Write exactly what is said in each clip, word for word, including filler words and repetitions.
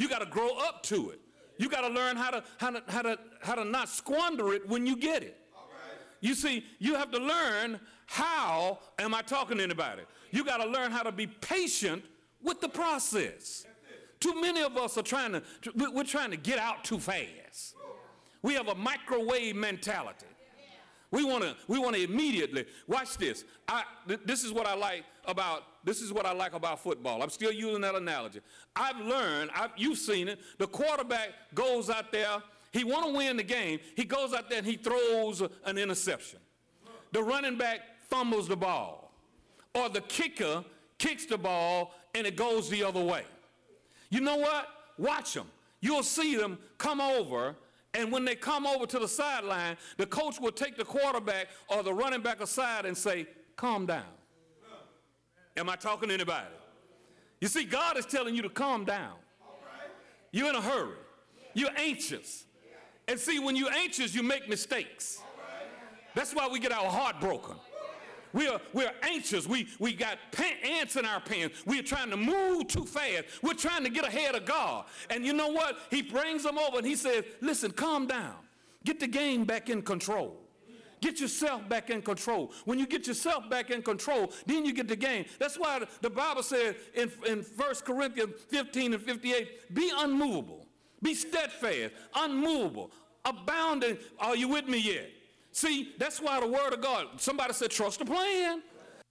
You got to grow up to it. You got to learn how to, how to, how to, how to not squander it when you get it. You see, you have to learn how, am I talking to anybody? You got to learn how to be patient with the process. Too many of us are trying to, we're trying to get out too fast. We have a microwave mentality. We want to, we want to immediately, watch this. I, th this is what I like about, this is what I like about football. I'm still using that analogy. I've learned, I've, you've seen it, the quarterback goes out there, he want to win the game, he goes out there and he throws an interception. The running back fumbles the ball, or the kicker kicks the ball and it goes the other way. You know what? Watch them. You'll see them come over, and when they come over to the sideline, the coach will take the quarterback or the running back aside and say, calm down. Am I talking to anybody? You see, God is telling you to calm down. You're in a hurry. You're anxious. And see, when you're anxious, you make mistakes. That's why we get our heart broken. We are, we're anxious. We, we got ants in our pants. We're trying to move too fast. We're trying to get ahead of God. And you know what? He brings them over and he says, listen, calm down. Get the game back in control. Get yourself back in control. When you get yourself back in control, then you get the game. That's why the, the Bible says in, in First Corinthians fifteen and fifty-eight, be unmovable. Be steadfast, unmovable, abounding. Are you with me yet? See, that's why the word of God, somebody said, trust the plan.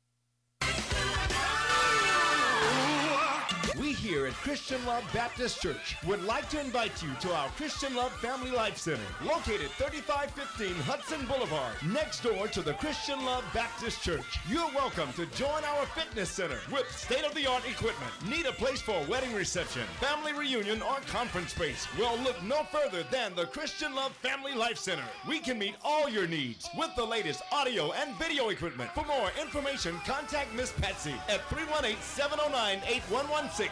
We here at Christian Love Baptist Church would like to invite you to our Christian Love Family Life Center, located thirty-five fifteen Hudson Boulevard, next door to the Christian Love Baptist Church. You're welcome to join our fitness center with state-of-the-art equipment. Need a place for a wedding reception, family reunion, or conference space? Well, look no further than the Christian Love Family Life Center. We can meet all your needs with the latest audio and video equipment. For more information, contact Miss Patsy at three one eight, seven oh nine, eight one one six.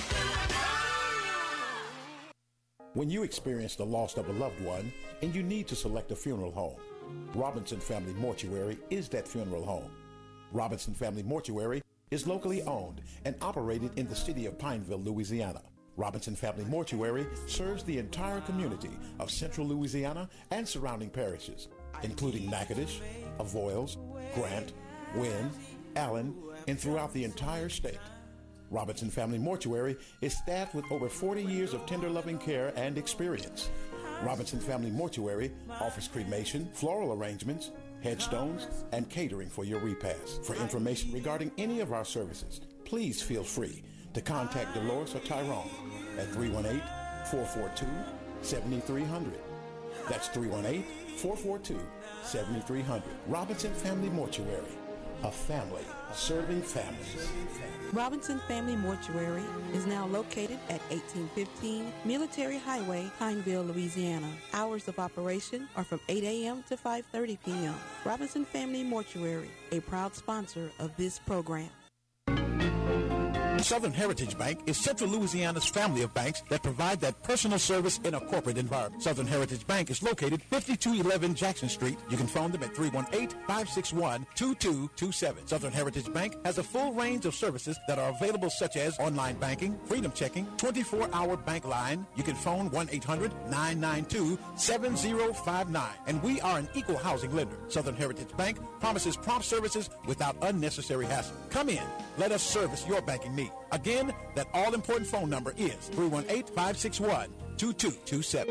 When you experience the loss of a loved one and you need to select a funeral home, Robinson Family Mortuary is that funeral home. Robinson Family Mortuary is locally owned and operated in the city of Pineville, Louisiana. Robinson Family Mortuary serves the entire community of central Louisiana and surrounding parishes, including Natchitoches, Avoyelles, Grant, Wynne, Allen, and throughout the entire state. Robinson Family Mortuary is staffed with over forty years of tender loving care and experience. Robinson Family Mortuary offers cremation, floral arrangements, headstones, and catering for your repast. For information regarding any of our services, please feel free to contact Dolores or Tyrone at three one eight, four four two, seven three zero zero. That's three one eight, four four two, seven three zero zero. Robinson Family Mortuary, a family serving families. Robinson Family Mortuary is now located at eighteen fifteen Military Highway, Pineville, Louisiana. Hours of operation are from eight a m to five thirty p m Robinson Family Mortuary, a proud sponsor of this program. Southern Heritage Bank is Central Louisiana's family of banks that provide that personal service in a corporate environment. Southern Heritage Bank is located fifty-two eleven Jackson Street. You can phone them at three one eight, five six one, two two two seven. Southern Heritage Bank has a full range of services that are available, such as online banking, freedom checking, twenty-four hour bank line. You can phone one eight hundred, nine nine two, seven zero five nine. And we are an equal housing lender. Southern Heritage Bank promises prompt services without unnecessary hassle. Come in. Let us service your banking need. Again, that all-important phone number is three one eight, five six one, two two two seven.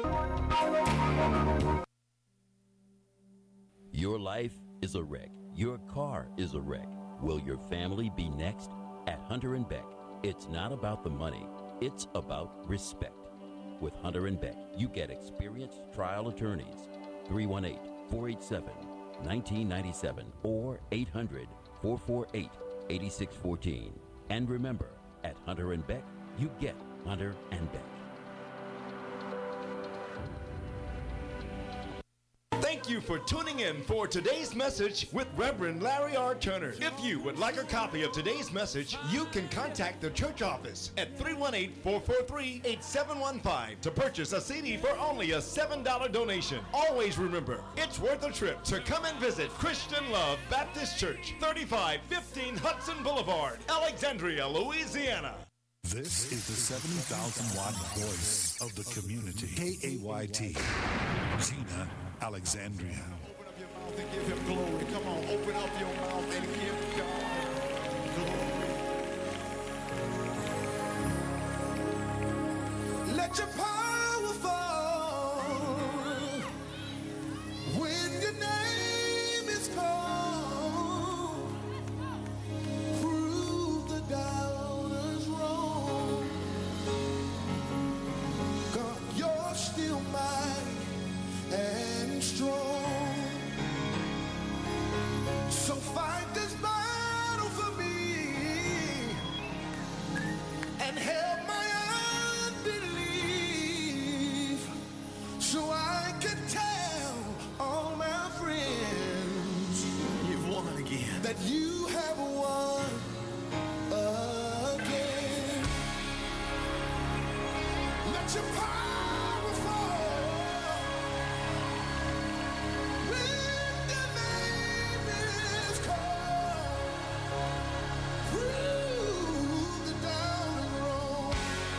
Your life is a wreck. Your car is a wreck. Will your family be next? At Hunter and Beck, it's not about the money. It's about respect. With Hunter and Beck, you get experienced trial attorneys. three one eight, four eight seven, one nine nine seven or eight hundred, four four eight, eight six one four. And remember, at Hunter and Beck, you get Hunter and Beck. Thank you for tuning in for today's message with Reverend Larry R. Turner. If you would like a copy of today's message, you can contact the church office at three one eight, four four three, eight seven one five to purchase a C D for only a seven dollar donation. Always remember, it's worth a trip to come and visit Christian Love Baptist Church, thirty-five fifteen Hudson Boulevard, Alexandria, Louisiana. This is the seventy thousand watt voice of the community. K A Y T, Gina Alexandria. Open up your mouth and give him glory. Come on, open up your mouth and give God glory. Let your power fall when your name is called. Prove the doubters wrong. God, you're still mighty and strong. So fight this battle for me and help my unbelief, so I can tell all my friends you've won again, that you have won again. Let your power fall when the name is called. Prove the down wrong.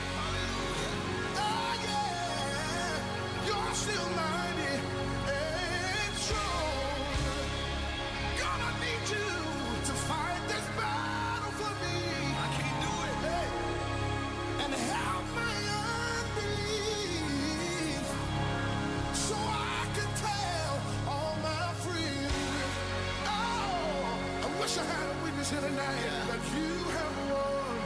Oh yeah, you're still mighty and strong. God, I need you to fight this battle for me. I can't do it. Hey. And help my unbelief, so I can tell all my friends. Oh, I wish I had a witness here tonight that you have won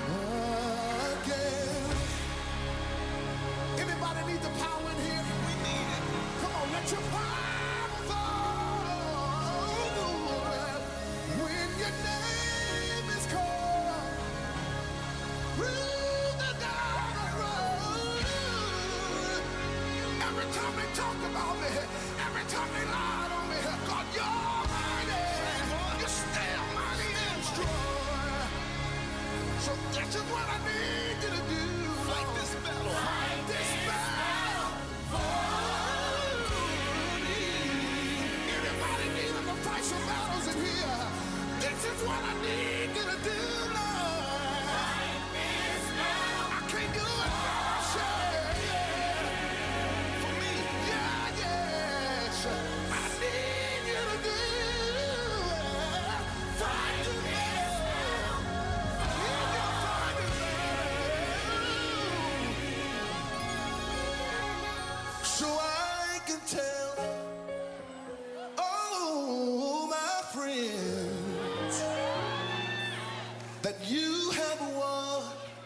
again. Anybody need the power in here? We need it. Come on, let your power fall when your name is called. Through the dark road. Every time they talk about me, every time they lied on me, God, you're mighty. You're still mighty and strong. So this is what I need you to do. Fight this battle. Fight this battle for me. Anybody needing to fight some battles in here? This is what I need you to do, Lord. I can't do it by myself. For me, yeah, yes. I need you to do it. Fight the battle. Need you to fight the battle. So I can tell all my friends that you have won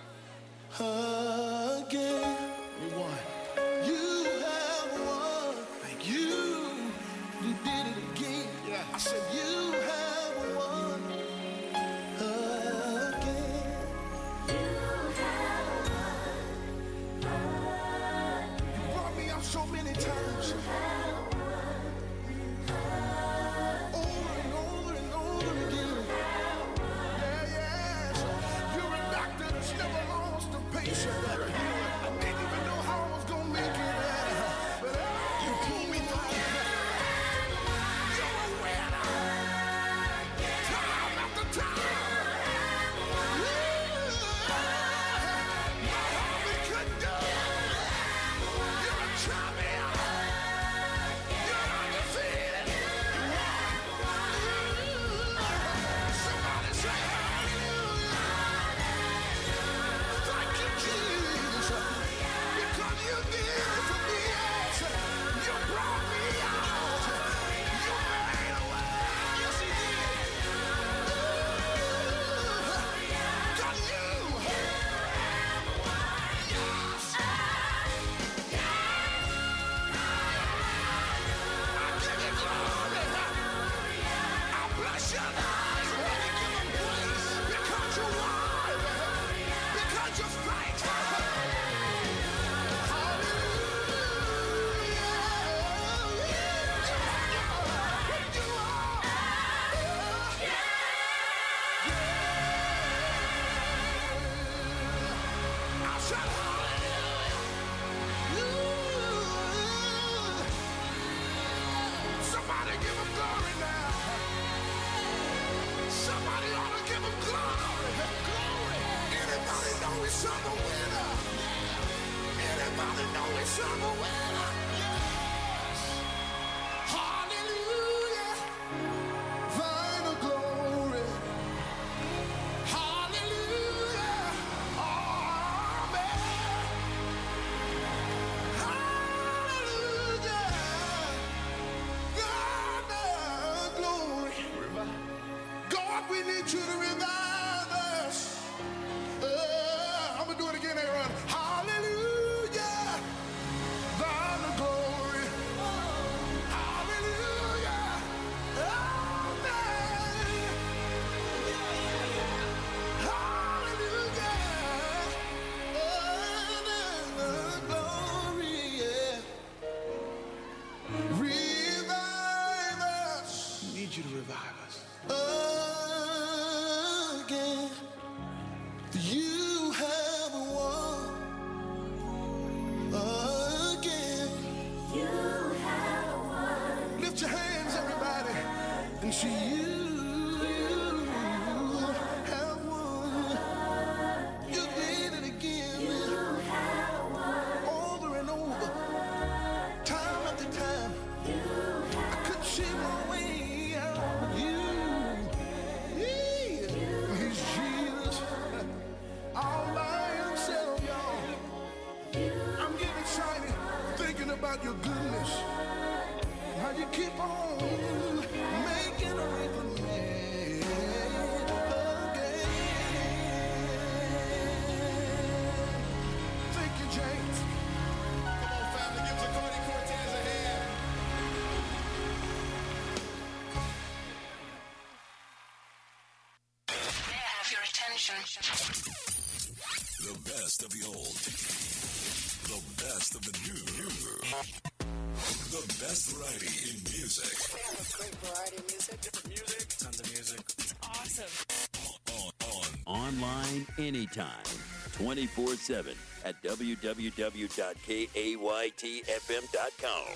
again. We won. You have won. Thank you. You did it again. Yeah. I said you have won again. You brought me up so many times. About your goodness, how you keep on making a way for me again. Thank you, James. Come on, family, give Zacardi Cortez a hand. May I have your attention? The best of the old. The best of the new. The best variety in music. We have a great variety of music. Different music. Tons of music. It's awesome. On, on. Online anytime. twenty-four seven at w w w dot kayt f m dot com.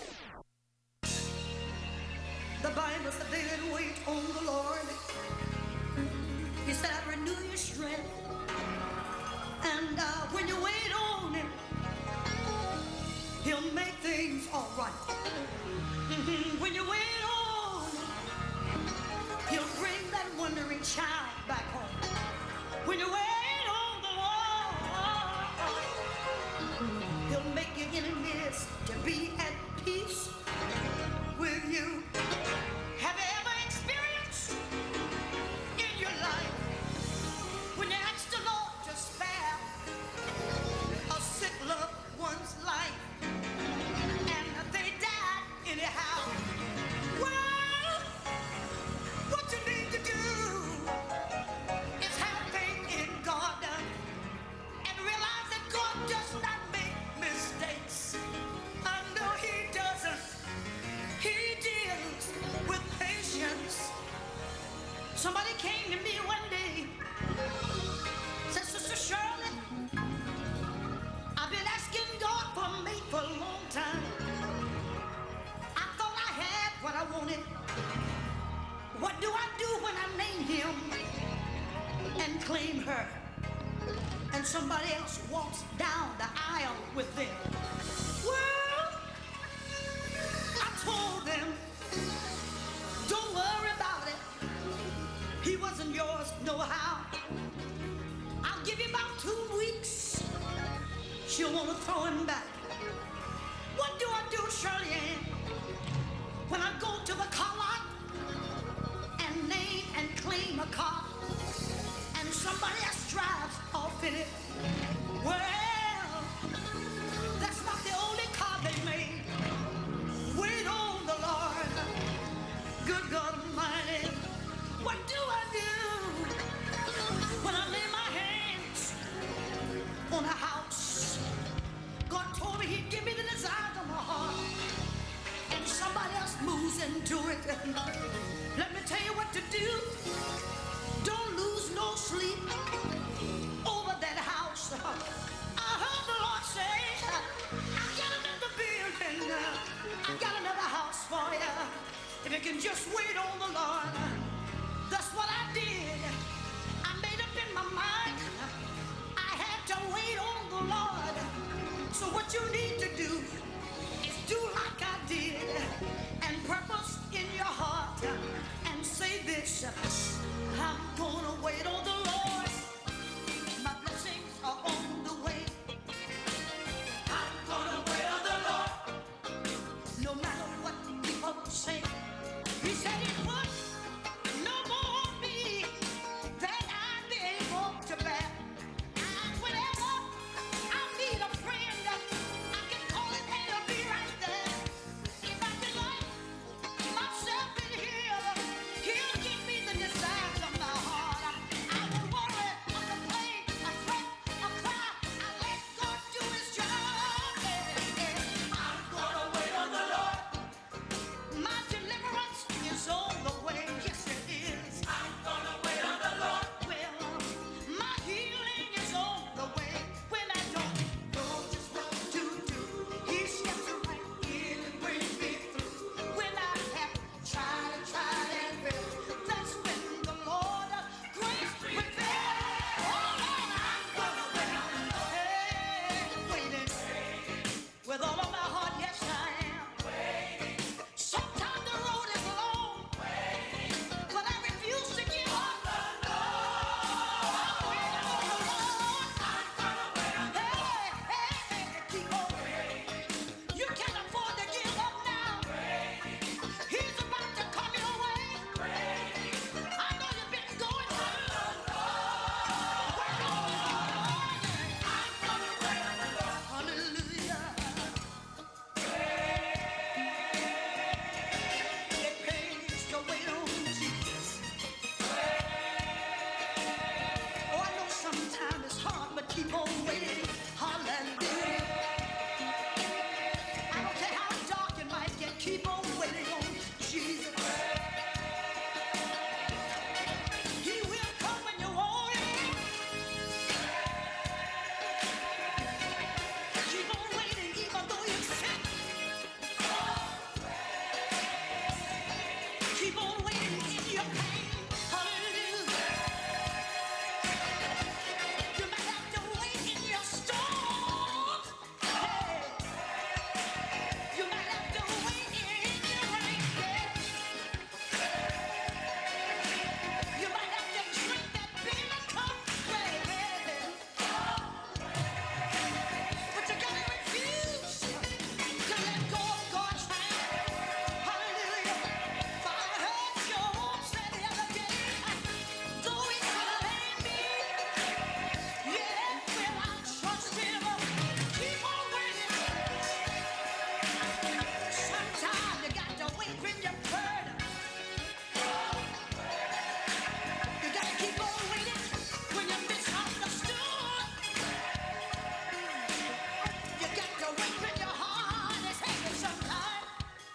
The Bible said they that wait on the Lord, He said, I renew your strength. And uh, when you wait on Him, He'll make things all right. Mm-hmm. When you wait on Him, He'll bring that wandering child back home. When you wait on the Lord, He'll make your enemies to be at peace with you. Have you ever experienced in your life when you asked the Lord to spare a sick loved one's life and they died anyhow? Well, what you need to do is have faith in God and realize that God does not make mistakes. I know He doesn't. He deals with patience. Somebody came to me one day, said, Sister Shirley, I've been asking God for a mate for a long time. I thought I had what I wanted. What do I do when I name him and claim her? And somebody else walks down the aisle with them. Well, I told them, don't worry about it. He wasn't yours, no how. I'll give you about two weeks. She'll want to throw him back. What do I do, Shirley Ann, when I go to the car lot and name and claim a car and somebody else drives off in it? Well, that's not the only car they made. Wait on the Lord. Good God Almighty. What do I do when I lay my hands on a house? God told me He'd give me the desires of my heart, and somebody else moves into it. Let me tell you what to do. Don't lose no sleep over that house. I heard the Lord say, I got another building. I got another house for you. If you can just wait on the Lord. That's what I did. I made up in my mind. I had to wait on the Lord. So what you need to do and say this. I'm gonna wait on the Lord. My blessings are on the way. I'm gonna wait on the Lord. No matter what people say. He said he would no more on me than I'd be able to bear. And whenever I need a friend, I can call him and he'll be right there. If I delight myself in him, he'll give me the desires of my heart. I won't worry, I complain, I fret, I cry. I let God do his job. Yeah, yeah. I'm gonna wait on the Lord. My deliverance is on the way. Yes, it is. I'm gonna wait on the Lord. Well, my healing is on the way. When I don't know just what to do, he steps right in and brings me through. When I have tried and tried and failed, that's when the Lord grace prevails. Oh Lord, I'm gonna wait on the Lord. Hey, waiting with all of my heart. Yes, I am. Sometimes the road is long, but I refuse to give up. I'm waiting on the Lord. Hey, hey, hey, keep on waiting. You can't afford to give up now. He's about to come your way. I know you've been going through. Wait on the Lord. I'm gonna wait on the Lord. Hallelujah. It pays to wait on Jesus. Oh, I know sometimes it's hard, but keep on waiting. Hallelujah. I don't care how dark it might get, keep on waiting on Jesus. He will come when you want him. Keep on waiting even though you're sick. Keep on waiting in your pain. Hallelujah. You might have to wait in your storm. Hey. You might have to wait in your rain. You might have to drink that bitter cup. Baby. But you gotta refuse to let go of God's hand. Hallelujah. For I heard Job say the other day, though he slay me, yet will I trust him. Keep on waiting. Sometimes you got to wait when you're burdened. You got to keep on waiting when you're misunderstood. You got to wait when your heart is heavy sometimes.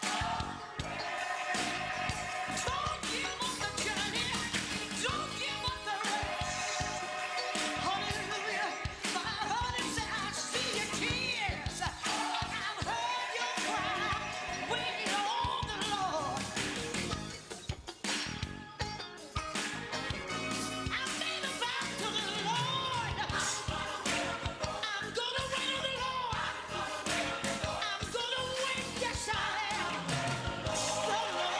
Don't give up the journey. Don't give up the race. Hallelujah. For I heard him say, I see your tears. I've heard your cry. Wait on the Lord. I made a vow to the Lord. I'm gonna wait on the Lord. I'm gonna wait, yes I am. The Lord.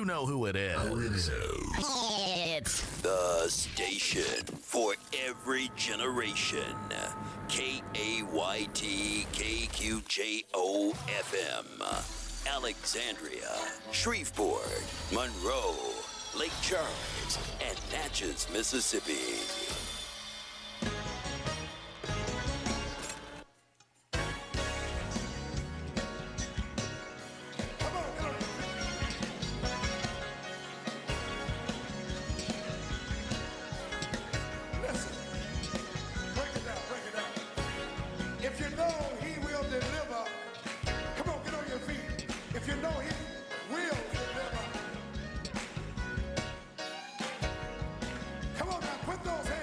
You know who it is. It's the station for every generation. K A Y T K Q J O F M. Alexandria, Shreveport, Monroe, Lake Charles, and Natchez, Mississippi. If you know he will deliver, come on, get on your feet. If you know he will deliver, come on now, put those hands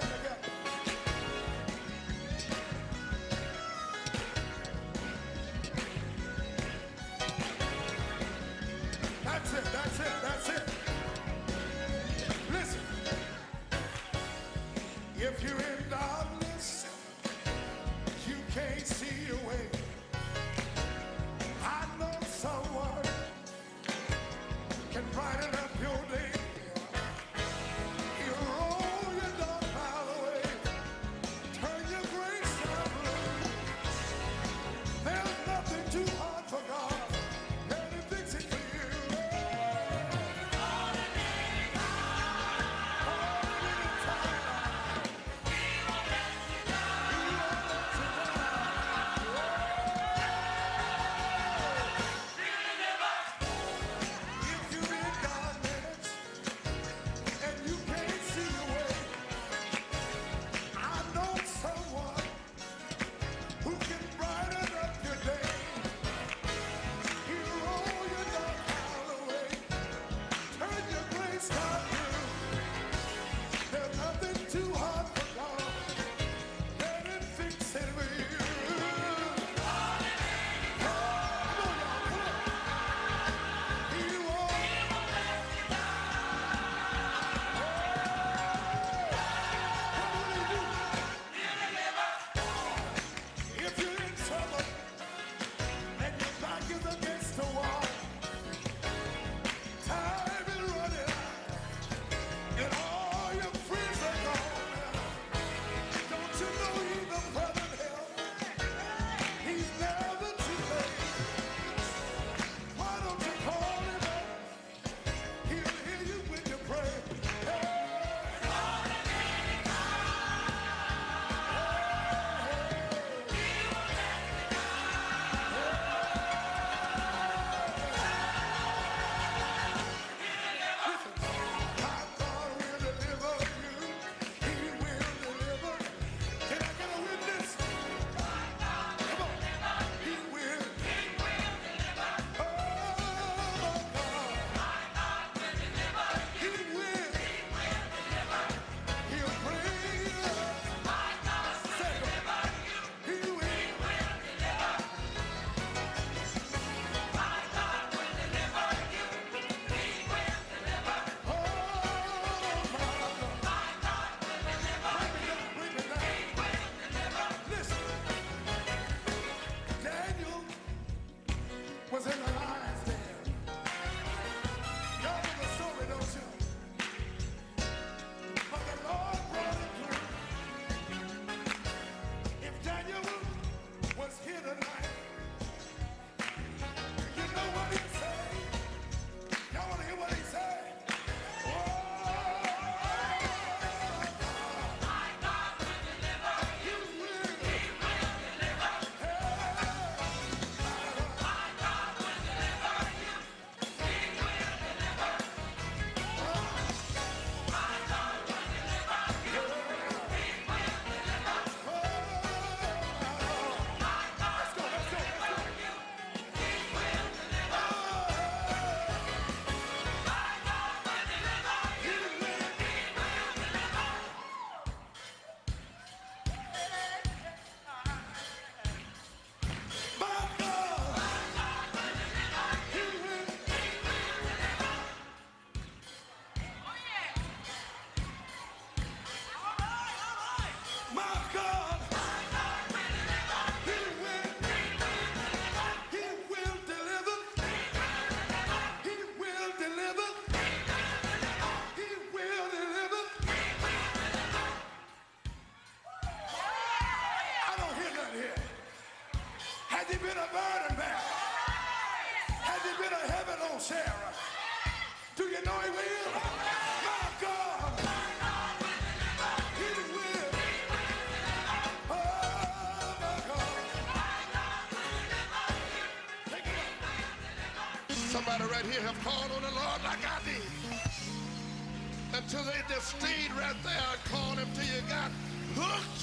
Somebody right here have called on the Lord like I did. Until they just stayed right there and called him till you got hooked.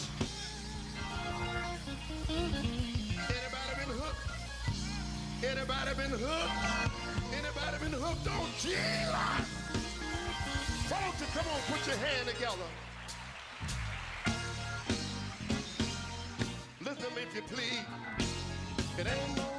Anybody been hooked? Anybody been hooked? Anybody been hooked on Jesus? Folks, come on, put your hand together. Listen to me if you please. It ain't no